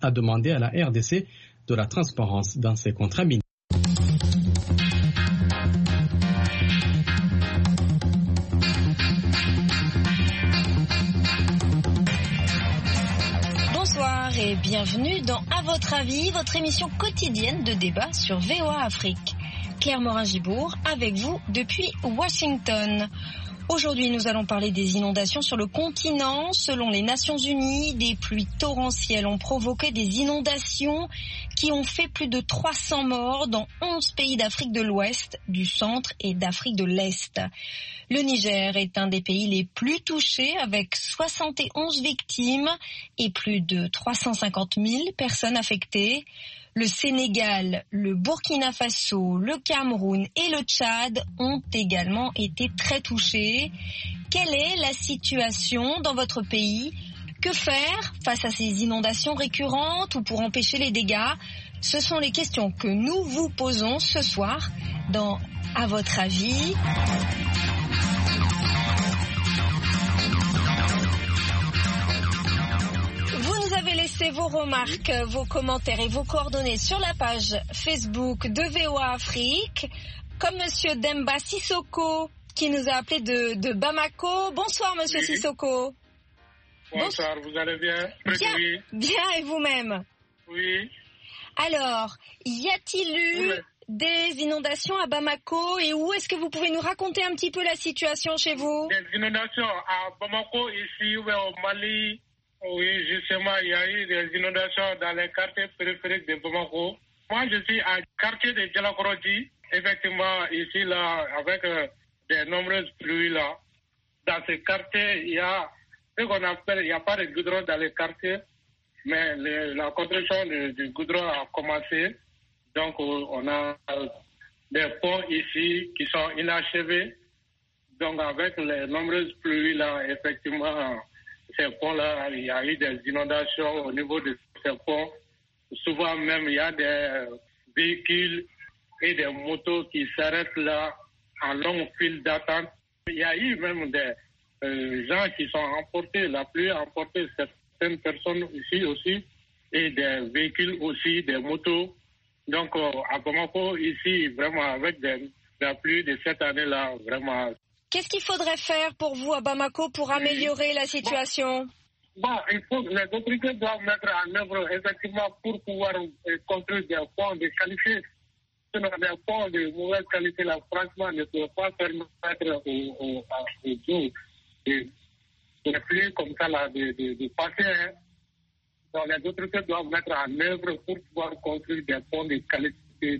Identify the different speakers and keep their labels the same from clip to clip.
Speaker 1: a demandé à la RDC de la transparence dans ses contrats miniers.
Speaker 2: Bonsoir et bienvenue dans À votre avis, votre émission quotidienne de débat sur VOA Afrique. Claire Morin-Gibourg avec vous depuis Washington. Aujourd'hui, nous allons parler des inondations sur le continent. Selon les Nations Unies, des pluies torrentielles ont provoqué des inondations qui ont fait plus de 300 morts dans 11 pays d'Afrique de l'Ouest, du Centre et d'Afrique de l'Est. Le Niger est un des pays les plus touchés avec 71 victimes et plus de 350 000 personnes affectées. Le Sénégal, le Burkina Faso, le Cameroun et le Tchad ont également été très touchés. Quelle est la situation dans votre pays ? Que faire face à ces inondations récurrentes ou pour empêcher les dégâts ? Ce sont les questions que nous vous posons ce soir dans À votre avis. Vous avez laissé vos remarques, vos commentaires et vos coordonnées sur la page Facebook de VOA Afrique, comme Monsieur Demba Sissoko qui nous a appelé de Bamako. Bonsoir Monsieur Sissoko.
Speaker 3: Bonsoir, vous allez bien?
Speaker 2: Bien, et vous-même?
Speaker 3: Oui.
Speaker 2: Alors, y a-t-il eu des inondations à Bamako et où est-ce que vous pouvez nous raconter un petit peu la situation chez vous?
Speaker 3: Des inondations à Bamako, ici, au Mali. Oui, justement, il y a eu des inondations dans les quartiers périphériques de Bamako. Moi, je suis à quartier de Djalakorodi. Effectivement, ici, là, avec des nombreuses pluies, là. Dans ces quartiers, il y a ce qu'on appelle, il n'y a pas de goudron dans les quartiers, mais la construction du goudron a commencé. Donc, on a des ponts ici qui sont inachevés. Donc, avec les nombreuses pluies, là, effectivement, ces ponts-là, il y a eu des inondations au niveau de ces ponts. Souvent même, il y a des véhicules et des motos qui s'arrêtent là en longue file d'attente. Il y a eu même des gens qui sont emportés, la pluie a emporté certaines personnes ici aussi, et des véhicules aussi, des motos. Donc, à Bamako, ici, vraiment, avec la pluie de cette année-là, vraiment.
Speaker 2: Qu'est-ce qu'il faudrait faire pour vous à Bamako pour améliorer la situation?
Speaker 3: Les autorités doivent mettre en œuvre effectivement pour pouvoir construire des ponts de qualité. Sinon, des ponts de mauvaise qualité, là, franchement, ne peuvent pas permettre aux eaux de pluie comme ça, là, de passer. Hein. Donc, les autorités doivent mettre en œuvre pour pouvoir construire des ponts de qualité,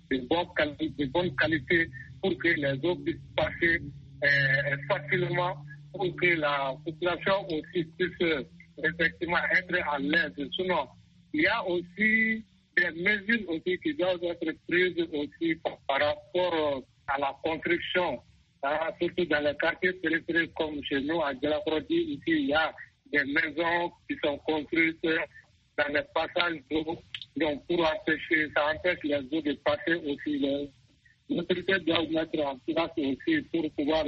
Speaker 3: de bonne qualité, pour que les eaux puissent passer facilement, pour que la population aussi puisse effectivement être à l'aise. Sinon, il y a aussi des mesures aussi qui doivent être prises aussi par rapport à la construction, surtout dans les quartiers périphériques comme chez nous à Djalakorodi. Ici, il y a des maisons qui sont construites dans les passages d'eau. Donc, pour empêcher, ça empêche les eaux de passer aussi. Les autorités doivent mettre en place aussi pour pouvoir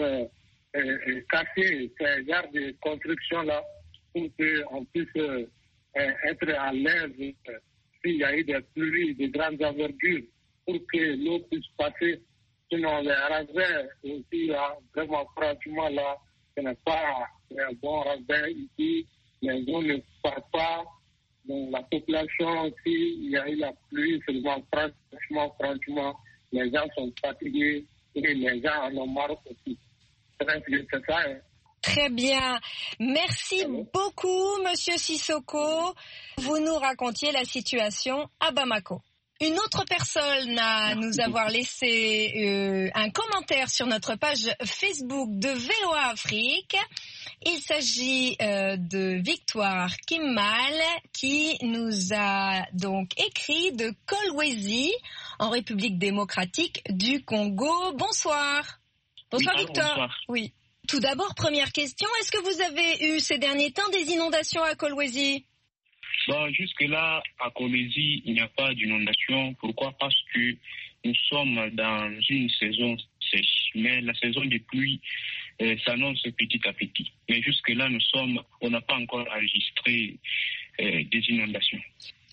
Speaker 3: casser ces genres de construction-là pour qu'on puisse être à l'aise s'il y a eu des pluies de grandes envergures pour que l'eau puisse passer. Sinon, les ravins aussi, là, vraiment, franchement, là, ce n'est pas un bon ravin ici. Les eaux ne partent pas. Donc, la population aussi, il y a eu la pluie, seulement, franchement, les gens sont fatigués et les gens en ont marre aussi. C'est ça, hein.
Speaker 2: Très bien. Merci beaucoup, Monsieur Sissoko. Vous nous racontiez la situation à Bamako. Une autre personne à nous avoir laissé un commentaire sur notre page Facebook de VOA Afrique. Il s'agit de Victoire Kimmal qui nous a donc écrit de Kolwezi en République démocratique du Congo. Bonsoir. Bonsoir oui, Victor. Bonsoir. Oui. Tout d'abord, première question, est-ce que vous avez eu ces derniers temps des inondations à Kolwezi?
Speaker 4: Jusque-là, à Kolwezi, il n'y a pas d'inondation. Pourquoi? Parce que nous sommes dans une saison sèche. Mais la saison des pluies s'annonce petit à petit. Mais jusque-là, on n'a pas encore enregistré des inondations.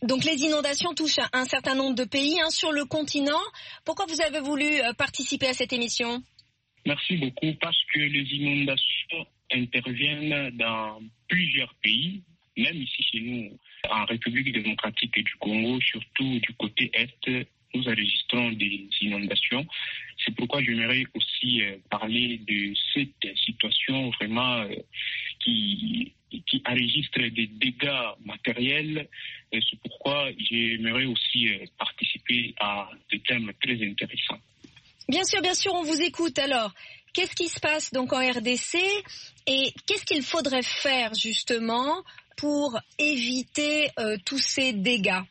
Speaker 2: Donc les inondations touchent un certain nombre de pays sur le continent. Pourquoi vous avez voulu participer à cette émission?
Speaker 4: Merci beaucoup parce que les inondations interviennent dans plusieurs pays, même ici chez nous, en République démocratique du Congo, surtout du côté Est, nous enregistrons des inondations. C'est pourquoi j'aimerais aussi parler de cette situation vraiment qui enregistre des dégâts matériels. C'est pourquoi j'aimerais aussi participer à des thèmes très intéressants.
Speaker 2: Bien sûr, on vous écoute. Alors, qu'est-ce qui se passe donc en RDC et qu'est-ce qu'il faudrait faire justement pour éviter tous ces dégâts?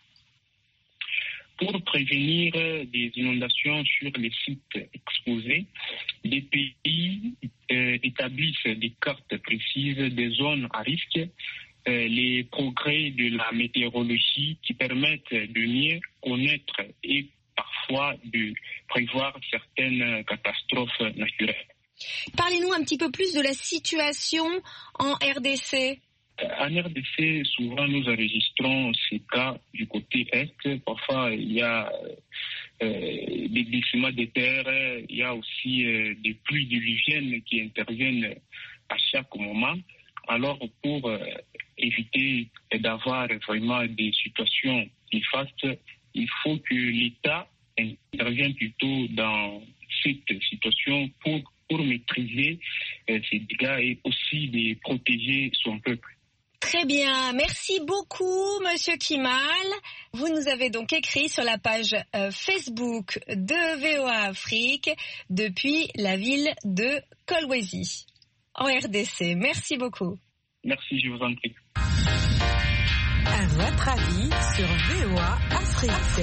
Speaker 4: Pour prévenir des inondations sur les sites exposés, les pays établissent des cartes précises des zones à risque, les progrès de la météorologie qui permettent de mieux connaître et parfois de prévoir certaines catastrophes naturelles.
Speaker 2: Parlez-nous un petit peu plus de la situation en RDC.
Speaker 4: En RDC, souvent nous enregistrons ces cas du côté Est. Parfois, il y a des glissements de terre, il y a aussi des pluies diluviennes qui interviennent à chaque moment. Alors, pour éviter d'avoir vraiment des situations néfastes, il faut que l'État intervienne plutôt dans cette situation pour maîtriser ces dégâts et aussi de protéger son peuple.
Speaker 2: Très bien, merci beaucoup Monsieur Kimal. Vous nous avez donc écrit sur la page Facebook de VOA Afrique depuis la ville de Kolwezi, en RDC. Merci beaucoup.
Speaker 4: Merci, je vous en prie.
Speaker 5: À votre avis sur VOA Afrique.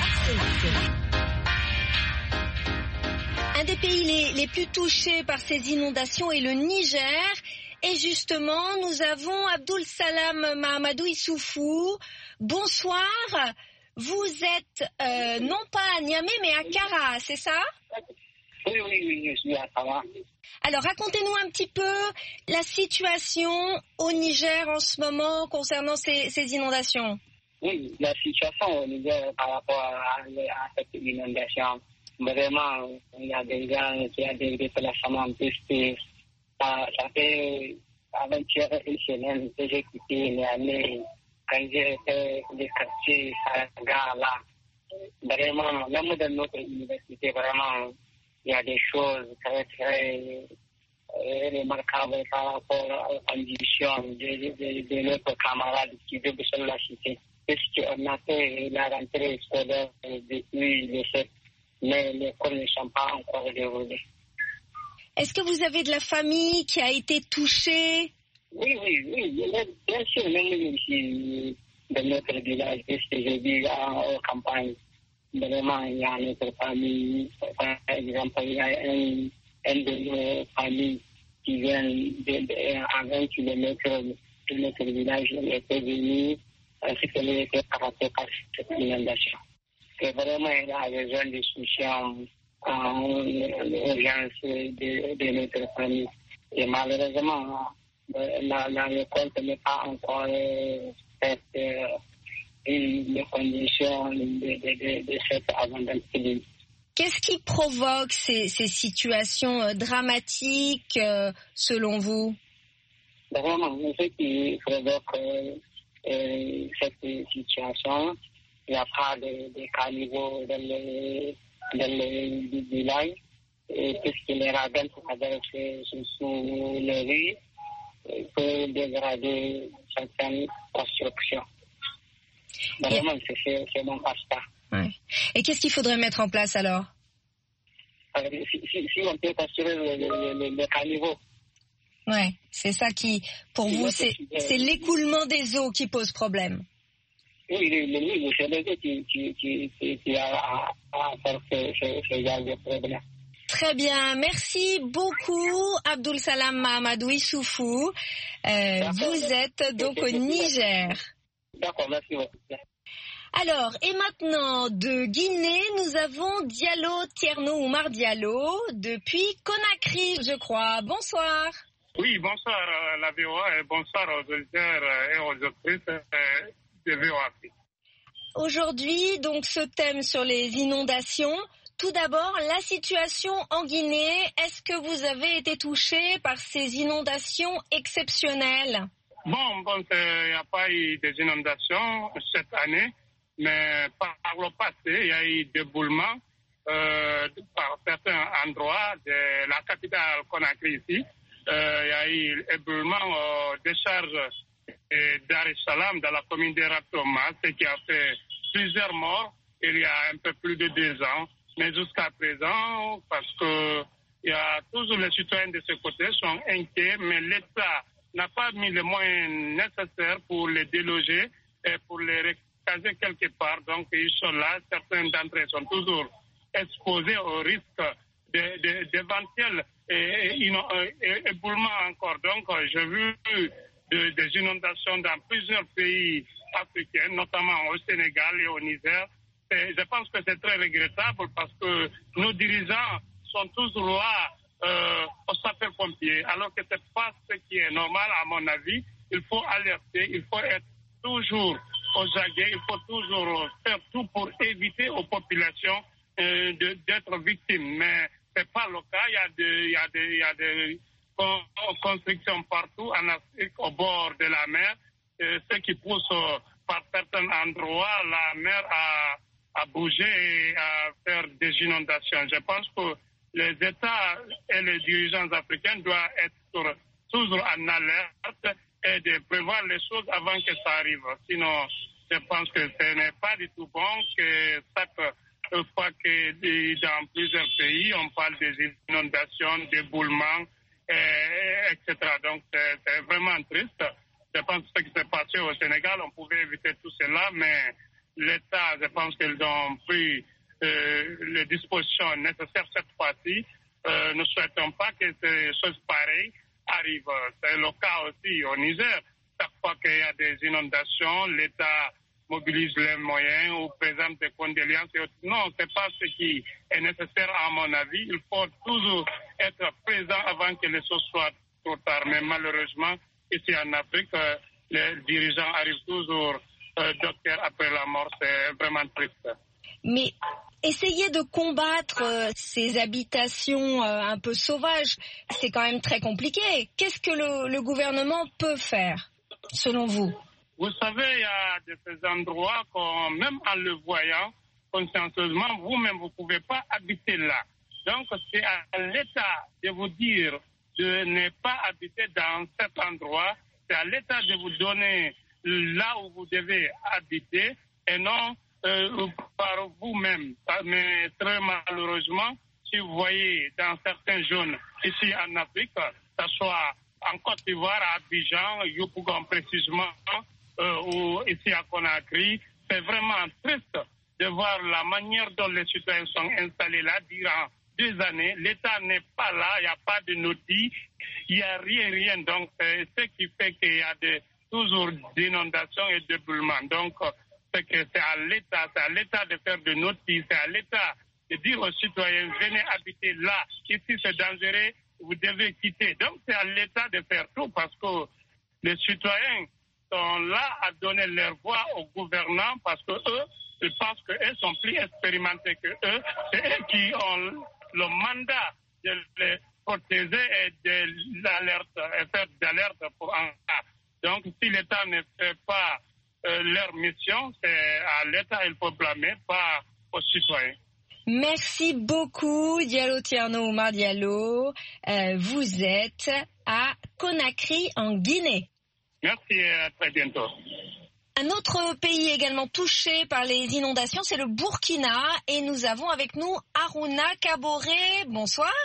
Speaker 2: Un des pays les plus touchés par ces inondations est le Niger. Et justement, nous avons Abdul Salam Mahamadou Issoufou. Bonsoir. Vous êtes non pas à Niamey, mais à Kara, c'est ça?
Speaker 3: Oui, je suis à Kara.
Speaker 2: Alors, racontez-nous un petit peu la situation au Niger en ce moment concernant ces inondations.
Speaker 3: Oui, la situation au Niger par rapport à cette inondation, vraiment, il y a des gens qui ont des déplacements pistés. Ça fait avant-hier une semaine que j'ai quitté Niamey quand j'ai fait des quartiers Saraga là. Vraiment, même dans notre université, vraiment, il y a des choses très, très remarquables par rapport aux conditions de notre camarade qui vivent sur la cité. Puisqu'on a fait la rentrée scolaire depuis le 7, mais les écoles ne sont pas encore déroulées.
Speaker 2: Est-ce que vous avez de la famille qui a été touchée?
Speaker 3: Oui, bien sûr, même ici, dans notre village, puisque je vis en campagne, vraiment, il y a notre famille, par exemple, il y a un de nos familles qui vient à 20 km de notre village, il était venu, ainsi qu'elle était frappée par cette inondation. Et vraiment, il a besoin de soutien l'urgence de notre famille. Et malheureusement, la récolte n'est pas encore faite les conditions de cette abondance.
Speaker 2: Qu'est-ce qui provoque ces situations dramatiques selon vous?
Speaker 3: Vraiment, ce qui provoque cette situation, il n'y a pas de caniveaux dans le village, puisque les radins sont sous les rues pour dégrader certaines constructions. Vraiment, c'est mon constat.
Speaker 2: Ouais. Et qu'est-ce qu'il faudrait mettre en place alors?
Speaker 3: Si on peut construire le caniveau.
Speaker 2: Ouais, c'est ça qui, pour vous, c'est l'écoulement des eaux qui pose problème.
Speaker 3: Oui, c'est les eaux qui a à faire ce genre de problème.
Speaker 2: Très bien, merci beaucoup Abdul Salam Mahamadou Issoufou. Vous êtes donc au Niger.
Speaker 3: D'accord, merci beaucoup.
Speaker 2: Alors, et maintenant, de Guinée, nous avons Diallo Tierno Oumar Diallo, depuis Conakry, je crois. Bonsoir.
Speaker 6: Oui, bonsoir à la VOA et bonsoir aux auditeurs et aux autrices de VOA.
Speaker 2: aujourd'hui, donc, ce thème sur les inondations. Tout d'abord, la situation en Guinée. Est-ce que vous avez été touché par ces inondations exceptionnelles?
Speaker 3: Bon, il n'y a pas eu des inondations cette année, mais par le passé, il y a eu des éboulements par certains endroits de la capitale Conakry ici. Il y a eu éboulement des charges Dar es Salaam dans la commune de Ratoma, ce qui a fait plusieurs morts il y a un peu plus de 2 ans. Mais jusqu'à présent, parce que il y a toujours les citoyens de ce côté sont inquiets, mais l'État n'a pas mis les moyens nécessaires pour les déloger et pour les recaser quelque part. Donc ils sont là, certains d'entre eux sont toujours exposés au risque d'éventuels éboulements encore. Donc j'ai vu des inondations dans plusieurs pays africains, notamment au Sénégal et au Niger. Je pense que c'est très regrettable parce que nos dirigeants sont toujours là aux sapeurs-pompiers, alors que ce n'est pas ce qui est normal à mon avis. Il faut alerter, il faut être toujours aux aguets, il faut toujours faire tout pour éviter aux populations d'être victimes. Mais ce n'est pas le cas, il y a des constructions partout en Afrique au bord de la mer, ce qui pousse par certains endroits la mer à bouger et à faire des inondations. Je pense que les États et les dirigeants africains doivent être toujours en alerte et de prévoir les choses avant que ça arrive. Sinon, je pense que ce n'est pas du tout bon que chaque fois que dans plusieurs pays, on parle des inondations, d'éboulements, etc. Donc, c'est vraiment triste. Je pense que ce qui s'est passé au Sénégal, on pouvait éviter tout cela, mais l'État, je pense qu'ils ont pris les dispositions nécessaires cette fois-ci. Ne souhaitons pas que ces choses pareilles arrivent. C'est le cas aussi au Niger. Chaque fois qu'il y a des inondations, l'État mobilise les moyens ou présente des condoléances. Non, ce n'est pas ce qui est nécessaire à mon avis. Il faut toujours être présent avant que les choses soient trop tard. Mais malheureusement, ici en Afrique, les dirigeants arrivent toujours docteur après la mort. C'est vraiment triste.
Speaker 2: Mais essayer de combattre ces habitations un peu sauvages, c'est quand même très compliqué. Qu'est-ce que le gouvernement peut faire, selon vous?
Speaker 3: Vous savez, il y a de ces endroits même en le voyant consciencieusement, vous-même, vous ne pouvez pas habiter là. Donc, c'est à l'État de vous dire de ne pas habiter dans cet endroit. C'est à l'État de vous donner là où vous devez habiter et non par vous-même. Mais très malheureusement, si vous voyez dans certaines zones ici en Afrique, que ce soit en Côte d'Ivoire, à Abidjan, Yopougon précisément, ou ici à Conakry, c'est vraiment triste de voir la manière dont les citoyens sont installés là durant 2 années. L'État n'est pas là, il n'y a pas de notice, il n'y a rien. Donc, c'est ce qui fait qu'il y a toujours d'inondations et d'éboulements. Donc, c'est à l'État de faire de notices, c'est à l'État de dire aux citoyens, venez habiter là, ici c'est dangereux, vous devez quitter. Donc, c'est à l'État de faire tout parce que les citoyens sont là à donner leur voix aux gouvernants parce que eux, ils pensent qu'eux sont plus expérimentés que eux. C'est eux qui ont le mandat de les protéger et de l'alerte, et faire d'alerte pour un cas. Donc, si l'État ne fait pas leur mission, c'est à l'État il faut blâmer, pas aux citoyens.
Speaker 2: Merci beaucoup, Diallo Thierno Oumar Diallo. Vous êtes à Conakry, en Guinée.
Speaker 3: Merci et à très bientôt.
Speaker 2: Un autre pays également touché par les inondations, c'est le Burkina. Et nous avons avec nous Aruna Kaboré. Bonsoir.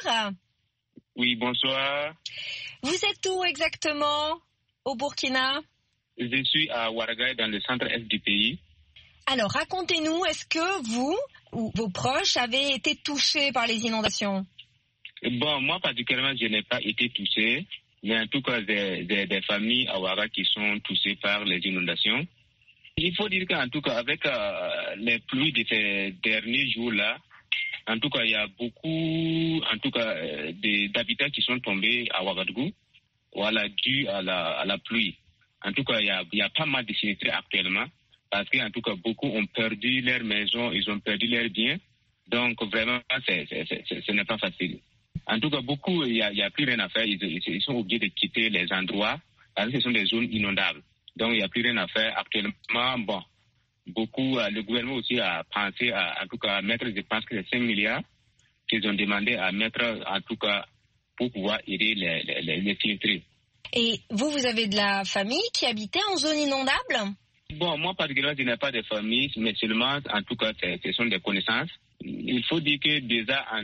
Speaker 4: Oui, bonsoir.
Speaker 2: Vous êtes où exactement au Burkina?
Speaker 4: Je suis à Ouargla, dans le centre-est du pays.
Speaker 2: Alors, racontez-nous, est-ce que vous ou vos proches avez été touchés par les inondations?
Speaker 4: Bon, moi particulièrement, je n'ai pas été touché. Mais en tout cas, des familles à Ouargla qui sont touchées par les inondations. Il faut dire qu'en tout cas, avec les pluies de ces derniers jours-là, en tout cas, il y a beaucoup, d'habitants qui sont tombés à Ouagadougou, voilà, dû à la pluie. En tout cas, il y a pas mal de sinistrés actuellement.
Speaker 6: parce qu'en tout cas, beaucoup ont perdu leur maison, ils ont perdu leurs biens. Donc, vraiment, ce n'est pas facile. En tout cas, beaucoup, il n'y a plus rien à faire. Ils sont obligés de quitter les endroits parce que ce sont des zones inondables. Donc, il n'y a plus rien à faire. Actuellement, bon, beaucoup, le gouvernement aussi a pensé en tout cas, à mettre, je pense que c'est 5 milliards qu'ils ont demandé à mettre, en tout cas, pour pouvoir aider les filtrés.
Speaker 2: Et vous avez de la famille qui habitait en zone inondable?
Speaker 6: Bon, moi, particulièrement, je n'ai pas de famille, mais seulement, en tout cas, ce sont des connaissances. Il faut dire que déjà en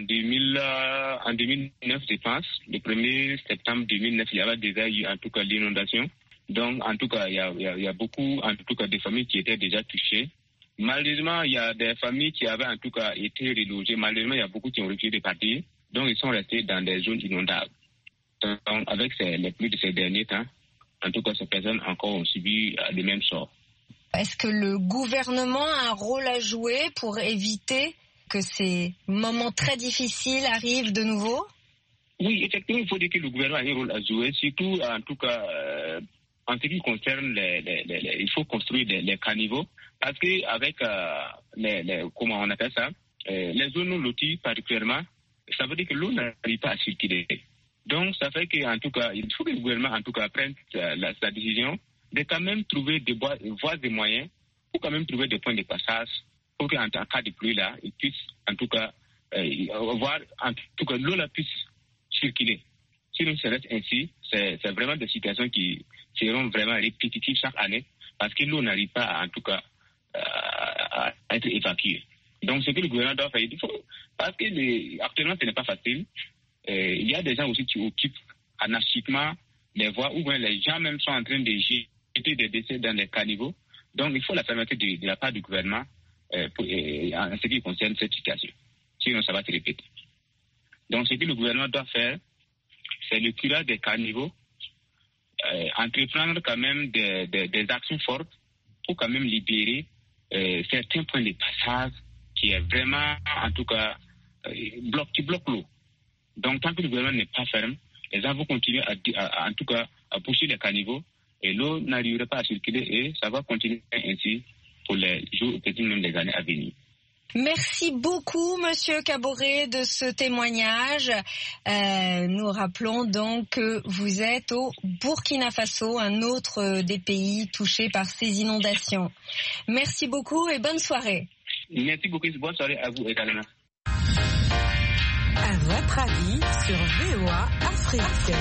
Speaker 6: 2009, je pense, le 1er septembre 2009, il y avait déjà eu, en tout cas, l'inondation. Donc, en tout cas, il y a beaucoup, en tout cas, de familles qui étaient déjà touchées. Malheureusement, il y a des familles qui avaient, en tout cas, été relogées. Malheureusement, il y a beaucoup qui ont refusé de partir. Donc, ils sont restés dans des zones inondables. Donc, avec les pluies de ces derniers temps, en tout cas, ces personnes encore ont subi le même sort.
Speaker 2: Est-ce que le gouvernement a un rôle à jouer pour éviter que ces moments très difficiles arrivent de nouveau?
Speaker 6: Oui, effectivement, il faut dire que le gouvernement a un rôle à jouer, surtout, en tout cas, en ce qui concerne il faut construire les caniveaux, parce qu'avec comment on appelle ça, les zones non loties particulièrement, ça veut dire que l'eau n'arrive pas à circuler. Donc, ça fait qu'en tout cas, il faut que le gouvernement, en tout cas, prenne sa décision de quand même trouver voies et moyens pour quand même trouver des points de passage pour qu'en cas de pluie là, ils puissent, en tout cas, voir, en tout cas, l'eau là puisse circuler. Sinon, ça reste ainsi, c'est vraiment des situations qui seront vraiment répétitives chaque année parce que l'eau n'arrive pas, en tout cas, à être évacuée. Donc, ce que le gouvernement doit faire, il faut, parce que actuellement, ce n'est pas facile. Il y a des gens aussi qui occupent anarchiquement les voies où les gens même sont en train de jeter des décès dans les caniveaux. Donc, il faut la fermeté de la part du gouvernement en ce qui concerne cette situation. Sinon, ça va se répéter. Donc, ce que le gouvernement doit faire, c'est le curage des caniveaux, entreprendre quand même des actions fortes pour quand même libérer certains points de passage qui est vraiment, en tout cas, qui bloquent l'eau. Donc, tant que le gouvernement n'est pas ferme, les gens vont continuer en tout cas, à pousser les caniveaux et l'eau n'arriverait pas à circuler et ça va continuer ainsi pour les jours, peut-être même les années à venir.
Speaker 2: Merci beaucoup, Monsieur Kaboré, de ce témoignage. Nous rappelons donc que vous êtes au Burkina Faso, un autre des pays touchés par ces inondations. Merci beaucoup et bonne soirée.
Speaker 6: Merci beaucoup, bonne soirée à vous également.
Speaker 5: À votre avis sur VOA Afrique.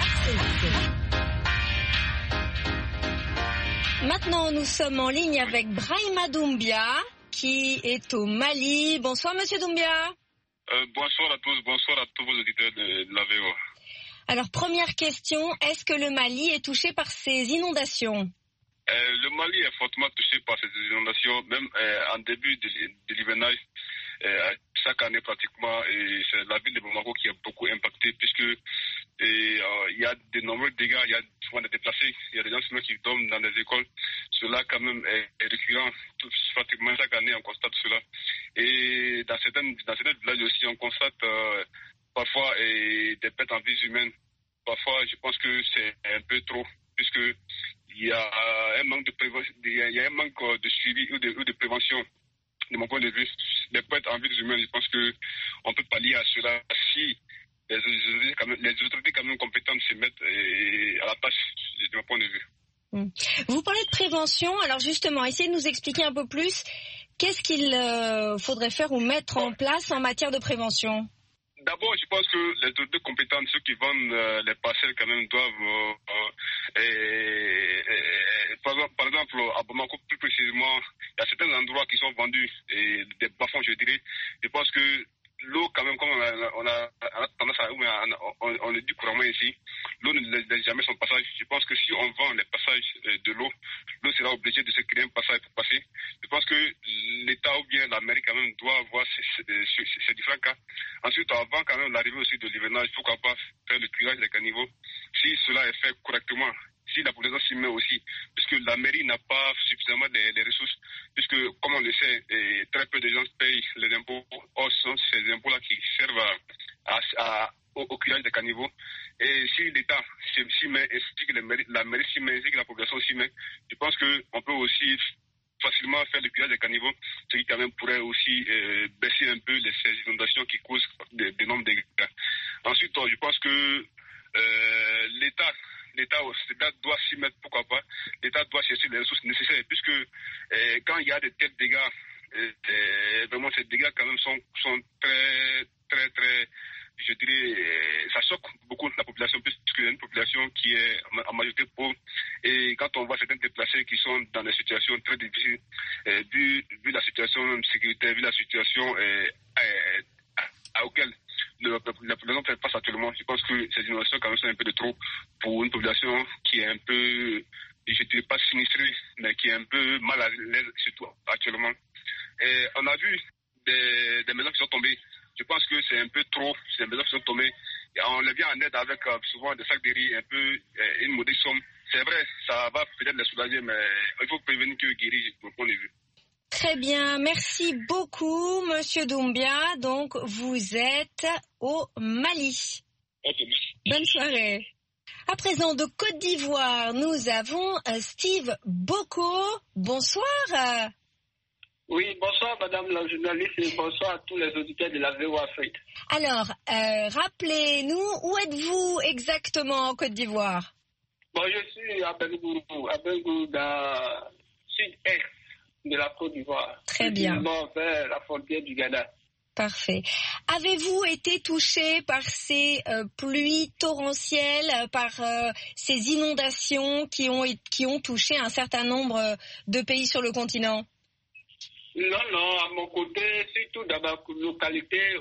Speaker 2: Maintenant, nous sommes en ligne avec Brahima Doumbia, qui est au Mali. Bonsoir, Monsieur Doumbia.
Speaker 7: Bonsoir à tous, bonsoir à tous vos auditeurs de la VOA.
Speaker 2: Alors, première question, est-ce que le Mali est touché par ces inondations?
Speaker 7: Le Mali est fortement touché par ces inondations, même en début de l'hivernage. Chaque année pratiquement, et c'est la ville de Bamako qui est beaucoup impactée puisque il y a de nombreux dégâts, il y a souvent des déplacés, il y a des gens qui dorment dans les écoles. Cela quand même est récurrent, pratiquement chaque année on constate cela. Et dans certains villages aussi on constate parfois des pertes en vies humaines. Parfois je pense que c'est un peu trop puisque il y a un manque de suivi ou de prévention. De mon point de vue, les pertes en vies humaines, je pense qu'on peut pallier à cela si les autorités quand même compétentes se mettent à la tâche, de mon point de vue.
Speaker 2: Vous parlez de prévention, alors justement, essayez de nous expliquer un peu plus qu'est-ce qu'il faudrait faire ou mettre en place en matière de prévention.
Speaker 7: D'abord, je pense que les autorités compétentes, ceux qui vendent les parcelles quand même doivent, par exemple, à Bamako plus précisément, il y a certains endroits qui sont vendus et des bas-fonds, je dirais. Je pense que l'eau, quand même, comme on a tendance à, on le dit couramment ici, l'eau ne laisse jamais son passage. Je pense que si on vend les passages de l'eau sera obligée de se créer un passage pour passer. Je pense que l'État ou bien la mairie quand même doit voir ces différents cas. Ensuite, avant quand même l'arrivée aussi de l'hivernage, pourquoi pas faire le curage des caniveaux. Si cela est fait correctement, si la population s'y met aussi, puisque la mairie n'a pas suffisamment les ressources, puisque comme on le sait, très peu de gens payent les impôts. Or, ce sont ces impôts-là qui servent au curage des caniveaux. Et si l'État s'y met, ainsi que la mairie s'y met, ainsi que la population s'y met, je pense qu'on peut aussi facilement faire le curage des caniveaux, ce qui quand même pourrait aussi baisser un peu ces inondations qui causent d'énormes dégâts. Ensuite, je pense que l'État doit s'y mettre, pourquoi pas. L'État doit chercher les ressources nécessaires, puisque quand il y a de tels dégâts, vraiment ces dégâts quand même sont très, très, très, je dirais, ça choque beaucoup la population, puisqu'il y a une population qui est en majorité pauvre. Et quand on voit certains déplacés qui sont dans des situations très difficiles, vu la situation sécuritaire, vu la situation à laquelle la population fait face actuellement, je pense que ces innovations quand même sont un peu de trop pour une population qui est un peu, je ne dirais pas sinistrée, mais qui est un peu mal à l'aise, surtout actuellement. Et on a vu des maisons qui sont tombées. Je pense que c'est un peu trop, ces maisons qui sont tombées. Et on les vient en aide avec souvent des sacs de riz, un peu une modeste somme. C'est vrai, ça va peut-être les soulager, mais il faut prévenir que guérir, pour qu'on ait vu.
Speaker 2: Très bien, merci beaucoup, Monsieur Doumbia. Donc, vous êtes au Mali.
Speaker 7: Okay.
Speaker 2: Bonne soirée. À présent, de Côte d'Ivoire, nous avons Steve Boko. Bonsoir.
Speaker 8: Oui, bonsoir Madame la journaliste et bonsoir à tous les auditeurs de la VOA Afrique.
Speaker 2: Alors, rappelez-nous, où êtes-vous exactement en Côte d'Ivoire?
Speaker 8: Bon, je suis à Bengourou, dans sud-est de la Côte d'Ivoire.
Speaker 2: Très bien.
Speaker 8: Vers la frontière du Ghana.
Speaker 2: Parfait. Avez-vous été touché par ces pluies torrentielles, par ces inondations qui ont touché un certain nombre de pays sur le continent?
Speaker 8: Non, à mon côté, surtout dans ma localité,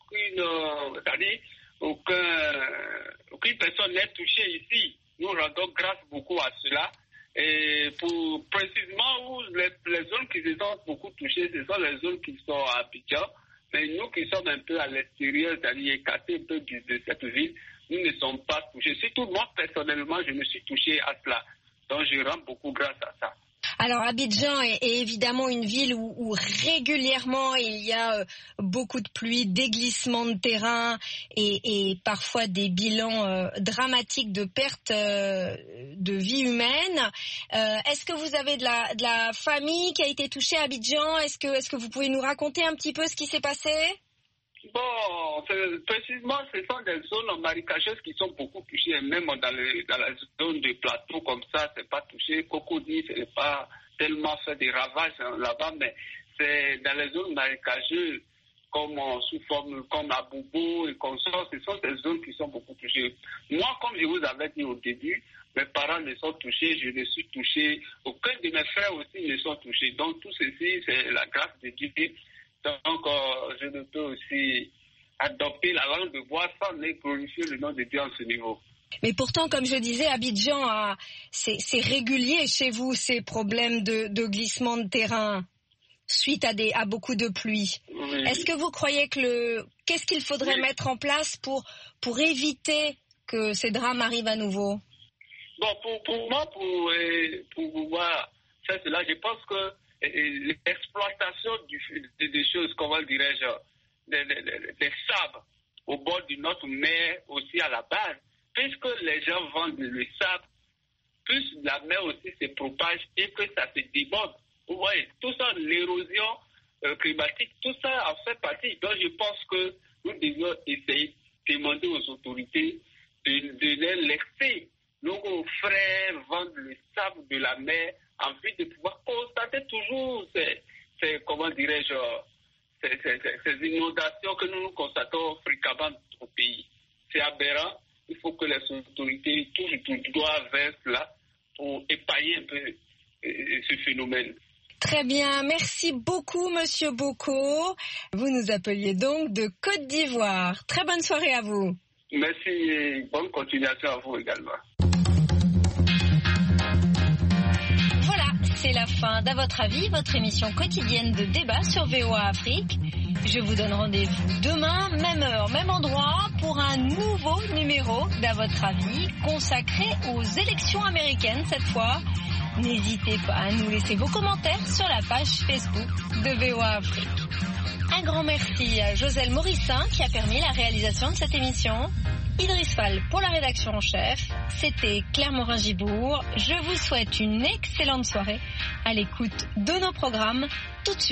Speaker 8: aucune personne n'est touchée ici. Nous rendons grâce beaucoup à cela. Et pour précisément les zones qui se sont beaucoup touchées, ce sont les zones qui sont à Abidjan. Mais nous qui sommes un peu à l'extérieur, c'est-à-dire écartés un peu de cette ville, nous ne sommes pas touchés. Surtout moi, personnellement, je me suis touché à cela. Donc je rends beaucoup grâce à ça.
Speaker 2: Alors Abidjan est évidemment une ville où régulièrement il y a beaucoup de pluie, des glissements de terrain et parfois des bilans dramatiques de pertes de vie humaine. Est-ce que vous avez de la famille qui a été touchée à Abidjan? Est-ce que vous pouvez nous raconter un petit peu ce qui s'est passé?
Speaker 8: Bon, précisément, ce sont des zones marécageuses qui sont beaucoup touchées, même dans la zone de plateau comme ça, c'est pas touché. Cocody, ce n'est pas tellement fait des ravages là-bas, mais c'est dans les zones marécageuses, comme sous forme, comme à Bobo et comme ça, ce sont des zones qui sont beaucoup touchées. Moi, comme je vous avais dit au début, mes parents ne sont touchés, je ne suis touché, aucun de mes frères aussi ne sont touchés. Donc tout ceci, c'est la grâce de Dieu. Donc, je ne peux aussi adopter la langue de bois sans glorifier le nom de Dieu en ce niveau.
Speaker 2: Mais pourtant, comme je disais, Abidjan, c'est régulier chez vous, ces problèmes de glissement de terrain suite à beaucoup de pluie. Oui. Est-ce que vous croyez qu'est-ce qu'il faudrait mettre en place pour éviter que ces drames arrivent à nouveau?
Speaker 8: Bon, pour moi, pour pouvoir faire cela, je pense que l'exploitation des choses, comment dirais-je, des sables au bord de notre mer aussi à la base, puisque les gens vendent le sable, plus la mer aussi se propage et que ça se déborde. Vous voyez, tout ça, l'érosion climatique, tout ça en fait partie. Donc je pense que nous devons essayer de demander aux autorités de les laisser nos frères vendre le sable de la mer en vue de pouvoir constater toujours ces comment dirais-je, ces inondations que nous constatons fréquemment au pays. C'est aberrant. Il faut que les autorités touchent doigt vers cela pour épailler un peu ce phénomène.
Speaker 2: Très bien, merci beaucoup Monsieur Boko. Vous nous appeliez donc de Côte d'Ivoire. Très bonne soirée à vous.
Speaker 8: Merci et bonne continuation à vous également.
Speaker 2: C'est la fin d'À votre avis, votre émission quotidienne de débat sur VOA Afrique. Je vous donne rendez-vous demain, même heure, même endroit, pour un nouveau numéro d'À votre avis, consacré aux élections américaines cette fois. N'hésitez pas à nous laisser vos commentaires sur la page Facebook de VOA Afrique. Un grand merci à Joselle Morissin qui a permis la réalisation de cette émission. Idriss Fall pour la rédaction en chef. C'était Claire Morin-Gibourg. Je vous souhaite une excellente soirée à l'écoute de nos programmes tout de suite.